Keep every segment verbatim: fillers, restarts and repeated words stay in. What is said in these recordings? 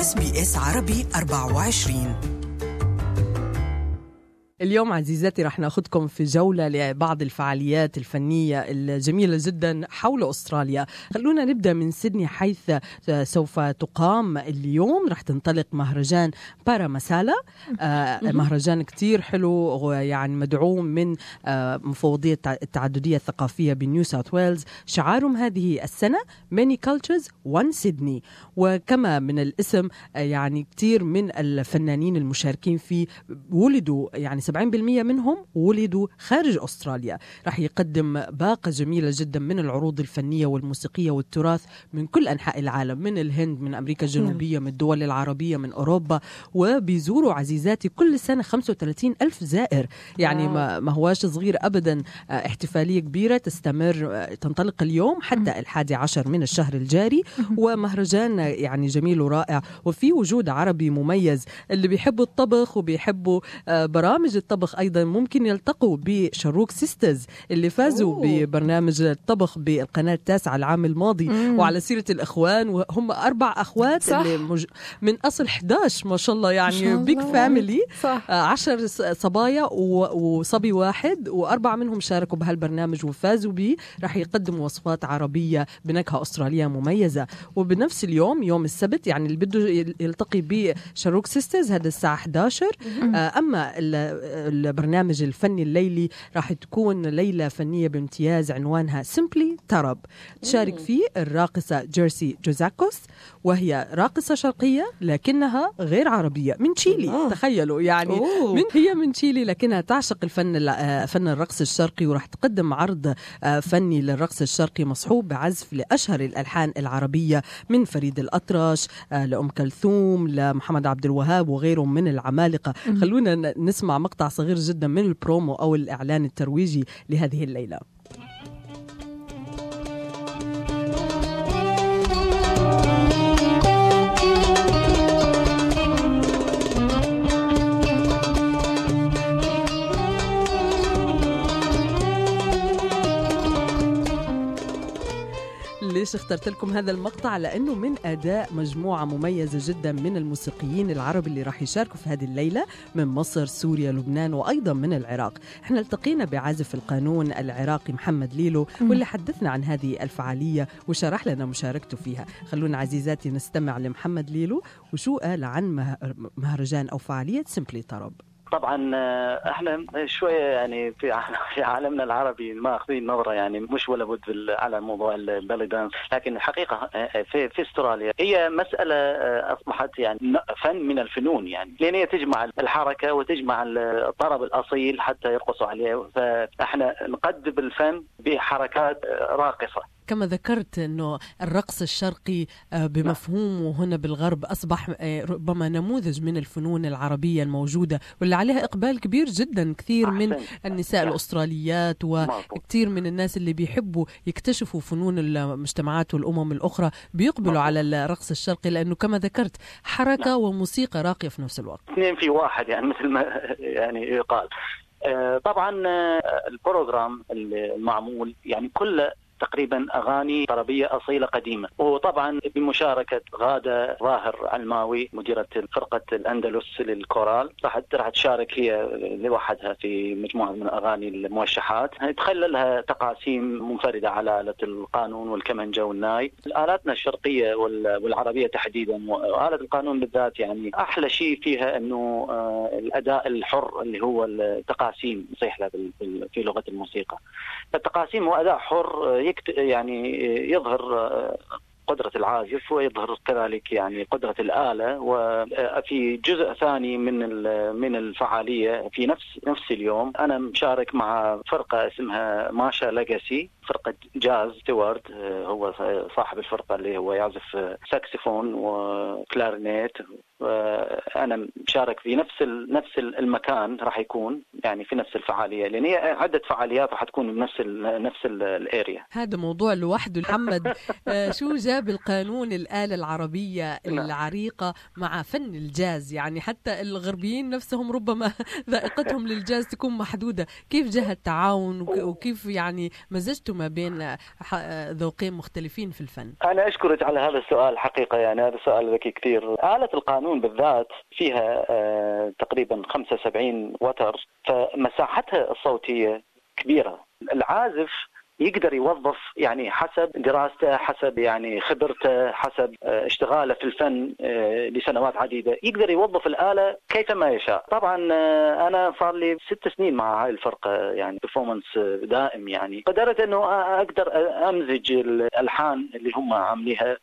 إس بي إس عربي أربعة وعشرين. اليوم عزيزاتي رح ناخدكم في جولة لبعض الفعاليات الفنية الجميلة جدا حول أستراليا. خلونا نبدأ من سيدني، حيث سوف تقام اليوم رح تنطلق مهرجان بارا مسالا. آه مهرجان كتير حلو ويعني مدعوم من آه مفوضية التعددية الثقافية بنيو ساوث ويلز. شعارهم هذه السنة Many Cultures One Sydney، وكما من الاسم آه يعني كتير من الفنانين المشاركين فيه ولدوا، يعني سبعين بالمئة منهم ولدوا خارج أستراليا. رح يقدم باقة جميلة جدا من العروض الفنية والموسيقية والتراث من كل أنحاء العالم، من الهند، من أمريكا الجنوبية، من الدول العربية، من أوروبا. وبيزوروا عزيزاتي كل سنة خمسة وثلاثين ألف زائر، يعني ما, ما هواش صغير أبدا. احتفالية كبيرة تستمر، تنطلق اليوم حتى الحادي عشر من الشهر الجاري، ومهرجان يعني جميل ورائع، وفي وجود عربي مميز. اللي بيحبوا الطبخ وبيحبوا برامج الطبخ أيضا ممكن يلتقوا بشروق سيسترز اللي فازوا أوه. ببرنامج الطبخ بالقناة التاسعة العام الماضي. مم. وعلى سيرة الأخوان، وهم أربع أخوات اللي مج... من أصل إحدى عشر ما شاء الله، يعني بيك فاميلي. عشر صبايا وصبي واحد، وأربعة منهم شاركوا بهالبرنامج وفازوا به. رح يقدموا وصفات عربية بنكهة أسترالية مميزة. وبنفس اليوم يوم السبت، يعني اللي بده يلتقي بشروق سيسترز هذا الساعة إحدى عشر. أما البرنامج الفني الليلي راح تكون ليلة فنية بامتياز عنوانها سيمبلي طرب. تشارك فيه الراقصة جيرسي جوزاكوس، وهي راقصة شرقية لكنها غير عربية، من تشيلي. أوه. تخيلوا يعني من هي من تشيلي لكنها تعشق الفن فن الرقص الشرقي، وراح تقدم عرض فني للرقص الشرقي مصحوب بعزف لأشهر الألحان العربية من فريد الأطرش لأم كلثوم لمحمد عبد الوهاب وغيرهم من العمالقة. خلونا نسمع مقطع صغير جدا من البرومو أو الإعلان الترويجي لهذه الليلة. ليش اخترت لكم هذا المقطع؟ لأنه من أداء مجموعة مميزة جدا من الموسيقيين العرب اللي راح يشاركوا في هذه الليلة من مصر، سوريا، لبنان، وأيضا من العراق. احنا التقينا بعازف القانون العراقي محمد ليلو، واللي حدثنا عن هذه الفعالية وشرح لنا مشاركته فيها. خلونا عزيزاتي نستمع لمحمد ليلو وشو قال عن مهرجان أو فعالية سيمبلي طرب. طبعا احنا شويه يعني في في عالمنا العربي ما اخذين نظره، يعني مش ولا بد على موضوع البالي دانس، لكن الحقيقه في في استراليا هي مساله اصبحت يعني فن من الفنون، يعني لان هي تجمع الحركه وتجمع الطرب الاصيل حتى يرقصوا عليه. فاحنا نقدم الفن بحركات راقصه. كما ذكرت أنه الرقص الشرقي بمفهومه هنا بالغرب أصبح ربما نموذج من الفنون العربية الموجودة، واللي عليها إقبال كبير جدا. كثير من النساء الأستراليات وكثير من الناس اللي بيحبوا يكتشفوا فنون المجتمعات والأمم الأخرى بيقبلوا على الرقص الشرقي، لأنه كما ذكرت حركة وموسيقى راقية في نفس الوقت. اثنين في واحد، يعني مثل ما يعني يقال. طبعا البروغرام المعمول يعني كله تقريبا أغاني طربية أصيلة قديمة، وطبعا بمشاركة غادة ظاهر علماوي مديرة فرقة الأندلس للكورال. راح راح تشارك هي لوحدها في مجموعة من أغاني الموشحات، تخللها تقاسيم منفردة على آلة القانون والكمنجة والناي. آلاتنا الشرقية والعربية تحديدا، وآلة القانون بالذات، يعني أحلى شيء فيها أنه الأداء الحر اللي هو التقاسيم يصيح له في لغة الموسيقى. التقاسيم هو أداء حر يعني يظهر قدرة العازف ويظهر كذلك يعني قدرة الآلة. وفي جزء ثاني من من الفعالية في نفس نفس اليوم أنا مشارك مع فرقة اسمها ماشا ليجاسي، فرقة جاز. ستيوارد هو صاحب الفرقة اللي هو يعزف ساكسفون وكلارينيت أنا مشارك في نفس نفس المكان، راح يكون يعني في نفس الفعالية، لأن هي عدة فعاليات راح تكون بنفس ال نفس الاريا. هذا موضوع لوحده. محمد، شو جاب القانون الآلة العربية العريقة مع فن الجاز؟ يعني حتى الغربيين نفسهم ربما ذائقتهم للجاز تكون محدودة. كيف جاء التعاون وكيف يعني مزجتوا ما بين ذوقين مختلفين في الفن؟ أنا أشكرك على هذا السؤال حقيقة، يعني هذا سؤال ذكي كثير. آلة القانون بالذات فيها آه تقريبا خمسة وسبعين وتر، فمساحتها الصوتية كبيرة. العازف يقدر يوظف يعني حسب دراسته، حسب يعني خبرته، حسب اشتغاله في الفن لسنوات عديدة، يقدر يوظف الآلة كيفما يشاء. طبعا أنا صار لي ست سنين مع هاي الفرقة، يعني performance دائم، يعني قدرت أنه أقدر أمزج الألحان اللي هم عامليها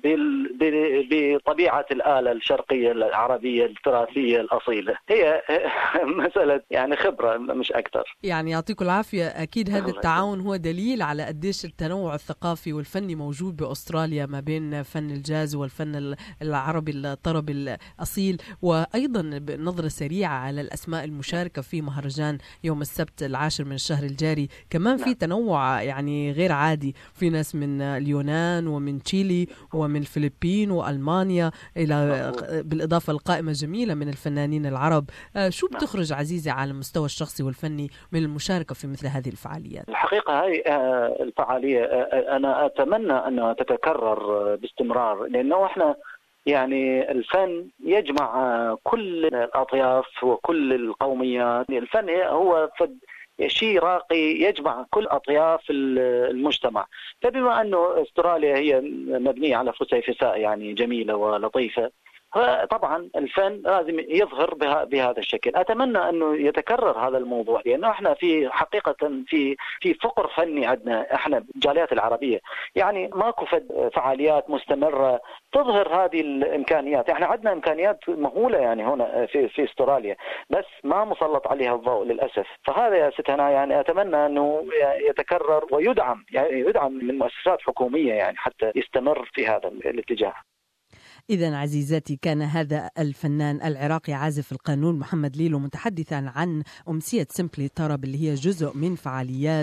بطبيعة الآلة الشرقية العربية التراثية الأصيلة. هي مسألة يعني خبرة مش أكثر. يعني يعطيكم العافية. أكيد هذا التعاون هو دليل على قديش التنوع الثقافي والفني موجود بأستراليا ما بين فن الجاز والفن العربي الطربي الأصيل. وأيضا بنظرة سريعة على الأسماء المشاركة في مهرجان يوم السبت العاشر من الشهر الجاري، كمان في تنوع يعني غير عادي. في ناس من اليونان ومن تشيلي ومن الفلبين وألمانيا، إلى بالإضافة لقائمة جميلة من الفنانين العرب. شو بتخرج عزيزي على المستوى الشخصي والفني من المشاركة في مثل هذه الفعاليات؟ الحقيقة هاي الفعالية أنا أتمنى أنها تتكرر باستمرار، لأنه إحنا يعني الفن يجمع كل الأطياف وكل القوميات. الفن هو شيء راقي يجمع كل أطياف المجتمع. فبما أنه أستراليا هي مبنية على فسيفساء يعني جميلة ولطيفة، فطبعا الفن لازم يظهر بها بهذا الشكل. أتمنى أنه يتكرر هذا الموضوع، لأنه إحنا في حقيقة في في فقر فني عندنا إحنا الجاليات العربية، يعني ماكو فعاليات مستمرة تظهر هذه الإمكانيات. إحنا عندنا إمكانيات مهولة يعني هنا في في أستراليا، بس ما مسلط عليها الضوء للأسف. فهذا يا ست هنا يعني أتمنى أنه يتكرر ويدعم، يعني يدعم من مؤسسات حكومية يعني حتى يستمر في هذا الاتجاه. إذن عزيزاتي، كان هذا الفنان العراقي عازف القانون محمد ليلو متحدثا عن أمسية سيمبلي طرب، اللي هي جزء من فعاليات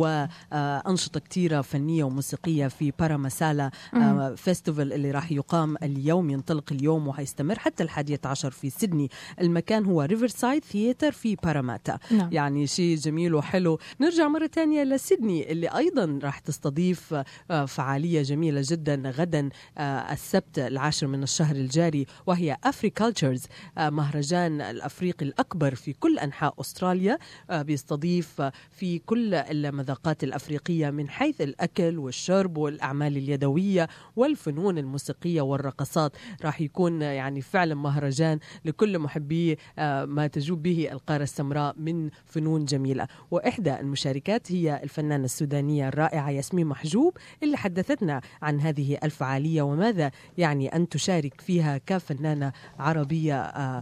وأنشطة كتيرة فنية وموسيقية في باراماسالا فيستيفال اللي راح يقام اليوم، ينطلق اليوم وهيستمر حتى الحادية عشر في سيدني. المكان هو ريفرسايد ثياتر في باراماتا. نعم. يعني شيء جميل وحلو. نرجع مرة تانية لسيدني اللي أيضا راح تستضيف فعالية جميلة جدا غدا السبت العاشر من الشهر الجاري، وهي أفريكالتشرز، مهرجان الأفريقي الأكبر في كل أنحاء أستراليا. بيستضيف في كل المذاقات الأفريقية من حيث الأكل والشرب والأعمال اليدوية والفنون الموسيقية والرقصات. راح يكون يعني فعلا مهرجان لكل محبي ما تجوب به القارة السمراء من فنون جميلة. وإحدى المشاركات هي الفنانة السودانية الرائعة ياسمين محجوب، اللي حدثتنا عن هذه الفعالية وماذا يعني أن تشارك فيها كفنانة عربية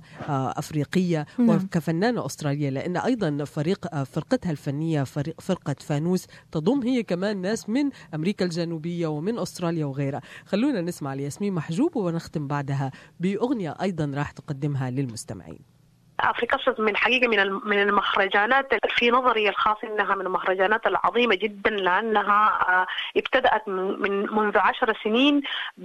أفريقية وكفنانة أسترالية، لأن أيضا فريق فرقتها الفنية فريق فرقة فانوس تضم هي كمان ناس من أمريكا الجنوبية ومن أستراليا وغيرها. خلونا نسمع لياسمين محجوب ونختم بعدها بأغنية أيضا راح تقدمها للمستمعين. أفريكالتشرز من حقيقة من من المهرجانات في نظري الخاص إنها من المهرجانات العظيمة جدا، لأنها ابتدأت من منذ عشر سنين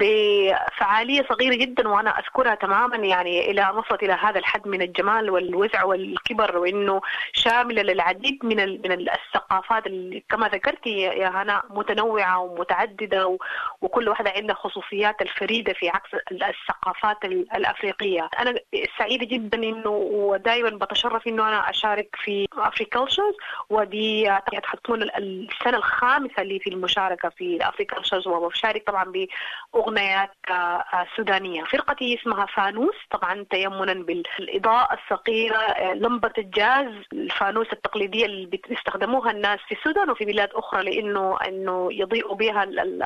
بفعالية صغيرة جدا، وأنا أذكرها تماما يعني إلى وصلت إلى هذا الحد من الجمال والوسع والكبر، وإنه شاملة للعديد من من الثقافات اللي كما ذكرتي يا هنا متنوعة ومتعددة، وكل واحدة عندها خصوصيات الفريدة في عكس الثقافات الأفريقية. أنا سعيدة جدا إنه ودائما بتشرف انه انا اشارك في أفريكالتشرز، ودي حتكون السنه الخامسه لي في المشاركه في أفريكالتشرز، وبشارك طبعا باغنيات سودانيه. فرقتي اسمها فانوس، طبعا تيمنا بالاضاءه الصغيره، لمبه الجاز، الفانوس التقليديه اللي بيستخدموها الناس في السودان وفي بلاد اخرى لانه انه يضيئوا بها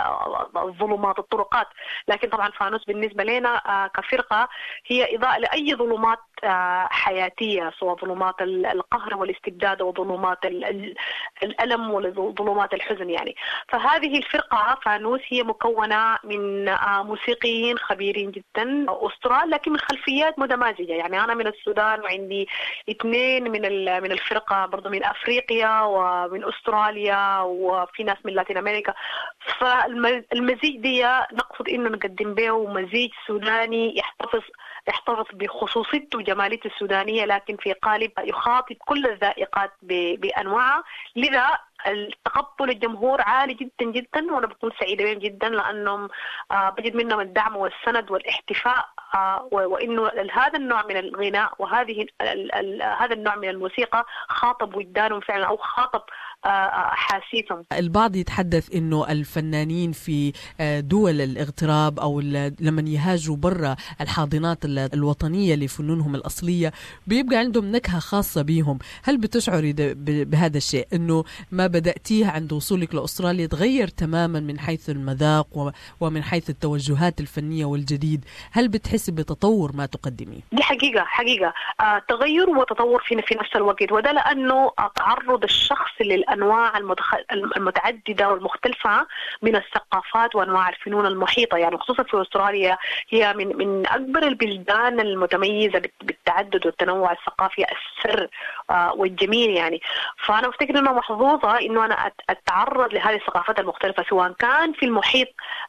الظلمات الطرقات، لكن طبعا فانوس بالنسبه لنا كفرقه هي اضاءه لاي ظلمات الحياتية، سواء ظلمات القهر والاستبداد وظلمات الألم وظلمات الحزن يعني. فهذه الفرقة فانوس هي مكونة من موسيقيين خبيرين جدا أسترال، لكن من خلفيات متمازجة. يعني أنا من السودان وعندي اثنين من من الفرقة برضو من أفريقيا ومن أستراليا، وفي ناس من لاتين أمريكا. فالمزيج دي نقصد إنه نقدم به مزيج سوداني يحتفظ يحتفظ بخصوصيته وجماليته السودانية، لكن في قالب يخاطب كل الذائقات بأنواعها. لذا التقبل الجمهور عالي جدا جدا، وانا بكون سعيده بهم جدا لانهم آه بجد منهم الدعم والسند والاحتفاء، آه وانه هذا النوع من الغناء وهذه ال ال هذا النوع من الموسيقى خاطب وجدانهم فعلا، او خاطب أحاسيسهم. البعض يتحدث إنه الفنانين في دول الاغتراب أو لما يهاجروا برا الحاضنات الوطنية لفنونهم الأصلية بيبقى عندهم نكهة خاصة بيهم. هل بتشعري بهذا الشيء، إنه ما بدأتيه عند وصولك لأستراليا تغير تماما من حيث المذاق ومن حيث التوجهات الفنية والجديد؟ هل بتحسي بتطور ما تقدميه؟ دي حقيقة حقيقة آه تغير وتطور في في نفس الوقت، وده لأنه تعرض الشخص للأنواع المتخ... المتعددة والمختلفة من الثقافات وأنواع الفنون المحيطة. يعني خصوصا في أستراليا هي من من أكبر البلدان المتميزة بالتعدد والتنوع الثقافي السر آه والجميل يعني. فأنا أفتكر إنه محظوظة إنه أنا أتعرض لهذه الثقافات المختلفة، سواء كان في المحيط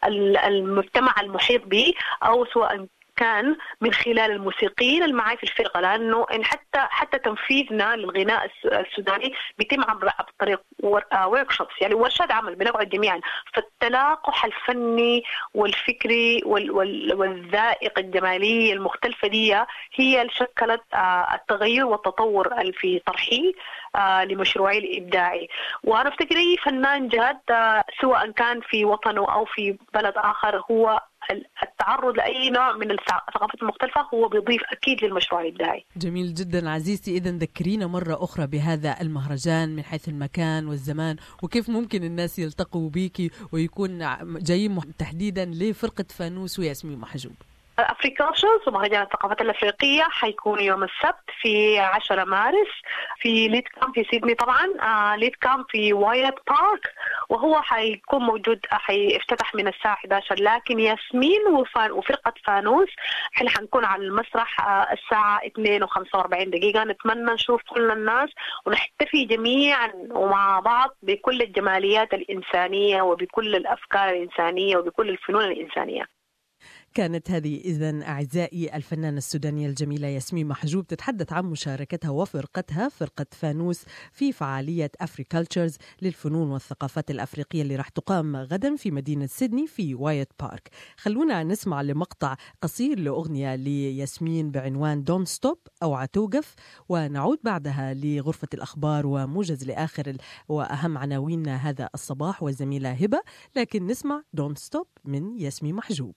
المجتمع المحيط بي أو سواء كان من خلال الموسيقيين اللي معي في الفرقة، لأنه إن حتى حتى تنفيذنا للغناء السوداني بيتم عن طريق وركشوبس، يعني ورشات عمل بنقعد جميعا. فالتلاقح الفني والفكري والذائقة الجمالية المختلفة دي هي اللي شكلت التغير والتطور في طرحي لمشروعي الإبداعي. وأنا أفتكر أي فنان جاد سواء كان في وطنه أو في بلد آخر، هو التعرض لأي نوع من الثقافات المختلفة هو بيضيف أكيد للمشروع الإبداعي. جميل جدا عزيزتي. إذن ذكرينا مرة أخرى بهذا المهرجان من حيث المكان والزمان، وكيف ممكن الناس يلتقوا بيكي ويكون جايين تحديدا لفرقة فانوس وياسمين محجوب. أفريكالتشرز ومهرجان الثقافات الأفريقية حيكون يوم السبت في عشرة مارس في ليد كامب في سيدني. طبعا آه ليد كامب في وايت بارك، وهو حيكون موجود حيفتتح من الساعة إحدى عشر. لكن ياسمين وفرقة فانوس احنا حنكون على المسرح آه الساعة اثنين وخمسة وأربعين دقيقة. نتمنى نشوف كل الناس ونحتفي جميعا ومع بعض بكل الجماليات الإنسانية وبكل الأفكار الإنسانية وبكل الفنون الإنسانية. كانت هذه إذن أعزائي الفنانة السودانية الجميلة ياسمين محجوب تتحدث عن مشاركتها وفرقتها فرقة فانوس في فعالية أفريكالتشرز للفنون والثقافات الأفريقية اللي راح تقام غدا في مدينة سيدني في وايت بارك. خلونا نسمع لمقطع قصير لأغنية لياسمين بعنوان دون ستوب أو عتوقف، ونعود بعدها لغرفة الأخبار وموجز لآخر وأهم عناويننا هذا الصباح والزميلة هبة. لكن نسمع دون ستوب من ياسمين محجوب.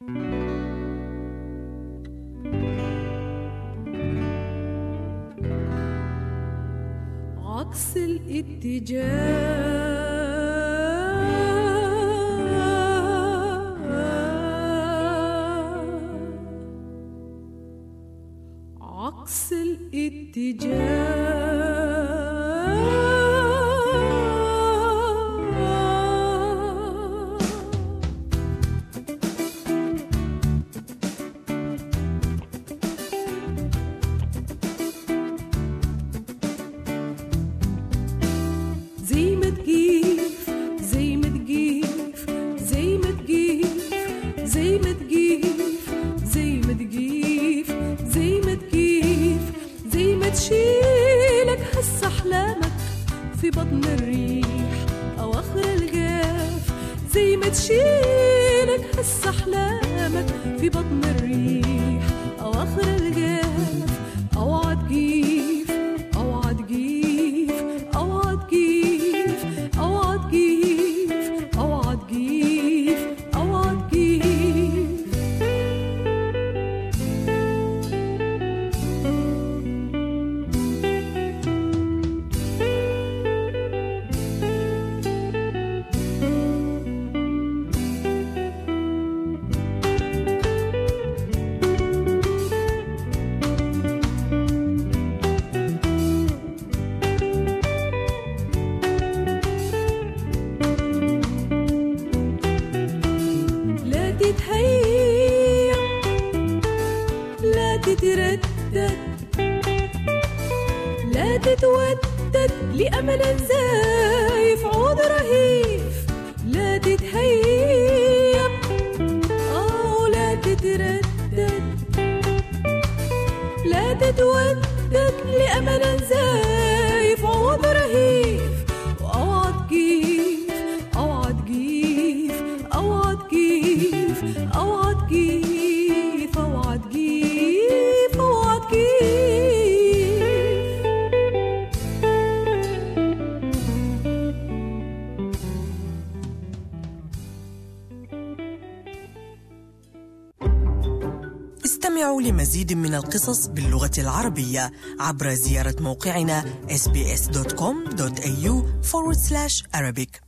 عكس الاتجاه عكس الاتجاه في بطن الريح أواخر الجاف، زي ما تشيلك هس أحلامك في بطن الريح أواخر الجاف. أوعى تجيف أوعى تجيف أوعى تجيف أوعى تجيف أوعى تجيف أوعى تجيف. تتردد لا تتودد لأمل زايف عود رهيف لا تتهيب أو لا تتردد لا تتودد لأمل زايف عود رهيف وأوعى تجيف أوعى تجيف أوعى تجيف أوعى تجيف أوعى تجيف أوعى تجيف. استمعوا لمزيد من القصص باللغة العربية عبر زيارة موقعنا إس بي إس دوت كوم دوت إيه يو forward slash Arabic.